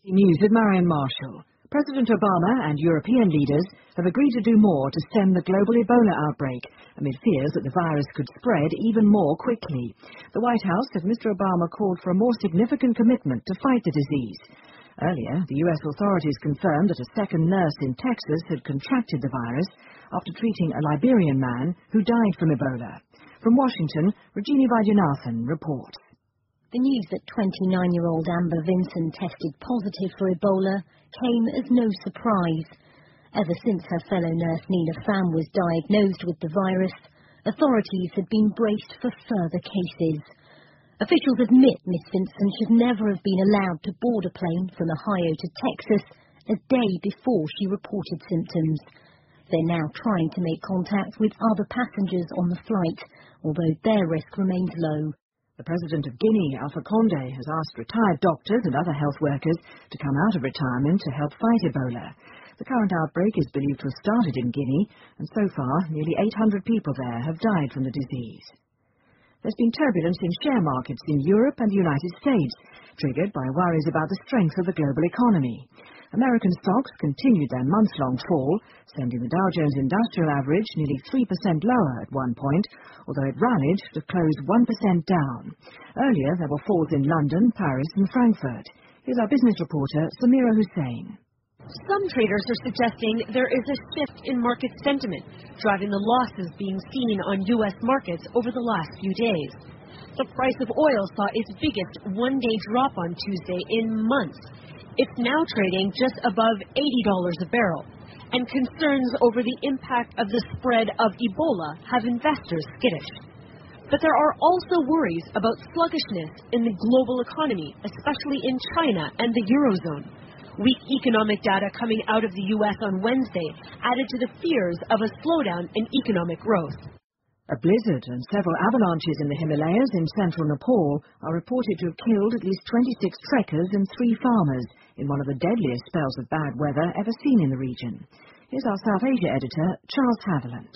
News with Marion Marshall. President Obama and European leaders have agreed to do more to stem the global Ebola outbreak amid fears that the virus could spread even more quickly. The White House said Mr. Obama called for a more significant commitment to fight the disease. Earlier, the U.S. authorities confirmed that a second nurse in Texas had contracted the virus after treating a Liberian man who died from Ebola. From Washington, Regina Vaidyanathan reports. The news that 29-year-old Amber Vinson tested positive for Ebola came as no surprise. Ever since her fellow nurse Nina Pham was diagnosed with the virus, authorities had been braced for further cases. Officials admit Miss Vinson should never have been allowed to board a plane from Ohio to Texas a day before she reported symptoms. They're now trying to make contact with other passengers on the flight, although their risk remains low. The President of Guinea, Alpha Condé, has asked retired doctors and other health workers to come out of retirement to help fight Ebola. The current outbreak is believed to have started in Guinea, and so far nearly 800 people there have died from the disease. There's been turbulence in share markets in Europe and the United States, triggered by worries about the strength of the global economy. American stocks continued their month-long fall, sending the Dow Jones Industrial Average nearly 3% lower at one point, although it rallied to close 1% down. Earlier, there were falls in London, Paris and Frankfurt. Here's our business reporter, Samira Hussain. Some traders are suggesting there is a shift in market sentiment, driving the losses being seen on U.S. markets over the last few days. The price of oil saw its biggest one-day drop on Tuesday in months. It's now trading just above $80 a barrel, and concerns over the impact of the spread of Ebola have investors skittish. But there are also worries about sluggishness in the global economy, especially in China and the Eurozone. Weak economic data coming out of the U.S. on Wednesday added to the fears of a slowdown in economic growth. A blizzard and several avalanches in the Himalayas in central Nepal are reported to have killed at least 26 trekkers and 3 farmers in one of the deadliest spells of bad weather ever seen in the region. Here's our South Asia editor, Charles Haviland.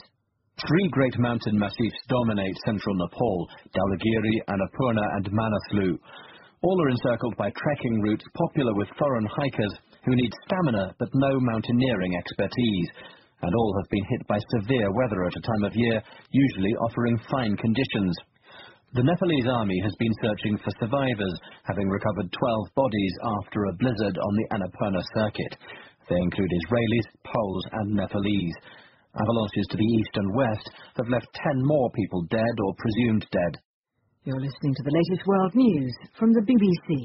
3 great mountain massifs dominate central Nepal: Dhaulagiri, Annapurna and Manaslu. All are encircled by trekking routes popular with foreign hikers who need stamina but no mountaineering expertise. And all have been hit by severe weather at a time of year, usually offering fine conditions. The Nepalese army has been searching for survivors, having recovered 12 bodies after a blizzard on the Annapurna circuit. They include Israelis, Poles and Nepalese. Avalanches to the east and west have left 10 more people dead or presumed dead. You're listening to the latest world news from the BBC.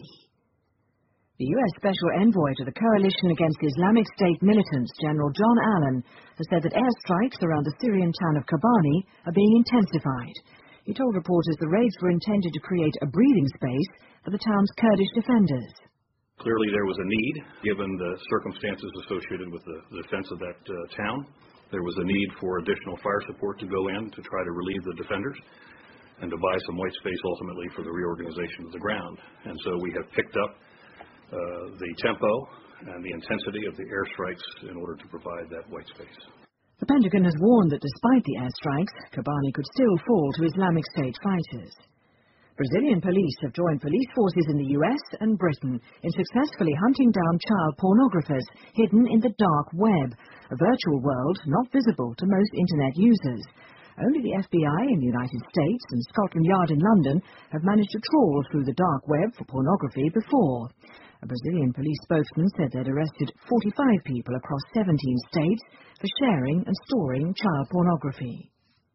The U.S. Special Envoy to the Coalition Against Islamic State militants, General John Allen, has said that airstrikes around the Syrian town of Kobani are being intensified. He told reporters the raids were intended to create a breathing space for the town's Kurdish defenders. Clearly there was a need, given the circumstances associated with the defense of that town. There was a need for additional fire support to go in to try to relieve the defenders and to buy some white space ultimately for the reorganization of the ground. And so we have picked up the tempo and the intensity of the airstrikes in order to provide that white space. The Pentagon has warned that despite the airstrikes, Kobani could still fall to Islamic State fighters. Brazilian police have joined police forces in the US and Britain in successfully hunting down child pornographers hidden in the dark web, a virtual world not visible to most Internet users. Only the FBI in the United States and Scotland Yard in London have managed to trawl through the dark web for pornography before. A Brazilian police spokesman said they'd arrested 45 people across 17 states for sharing and storing child pornography.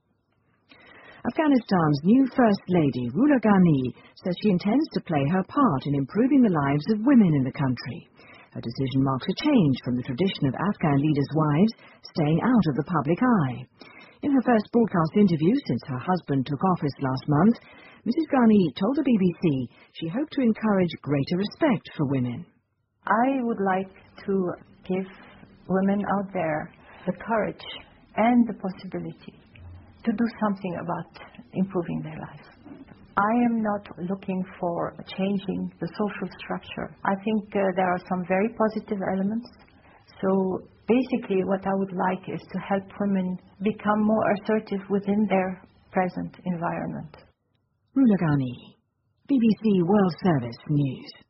Afghanistan's new First Lady, Rula Ghani, says she intends to play her part in improving the lives of women in the country. Her decision marks a change from the tradition of Afghan leaders' wives staying out of the public eye. In her first broadcast interview since her husband took office last month, Mrs. Ghani told the BBC she hoped to encourage greater respect for women. I would like to give women out there the courage and the possibility to do something about improving their lives. I am not looking for changing the social structure. I think there are some very positive elements. So basically what I would like is to help women become more assertive within their present environment. Rula Ghani, BBC World Service News.